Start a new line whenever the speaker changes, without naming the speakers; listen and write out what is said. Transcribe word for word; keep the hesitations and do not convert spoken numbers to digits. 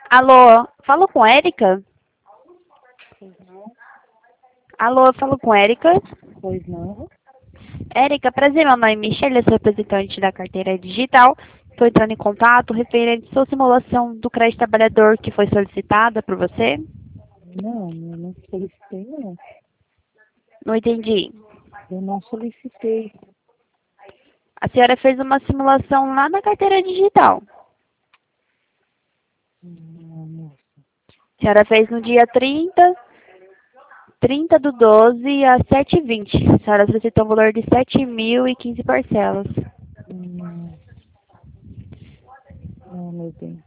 Alô, falo com Érica?
Pois não,
Alô, falo com Érica?
pois não.
Érica, prazer, meu nome é Michelle, eu sou representante da carteira digital. Estou entrando em contato referente à sua simulação do crédito trabalhador que foi solicitada por você.
Não, eu não solicitei, não.
Não entendi.
Eu não solicitei.
A senhora fez uma simulação lá na carteira digital.
Não, moça.
A senhora fez no dia trinta, trinta do doze às sete e vinte. A senhora solicitou um valor de sete mil e quinze parcelas.
Não, não, meu bem.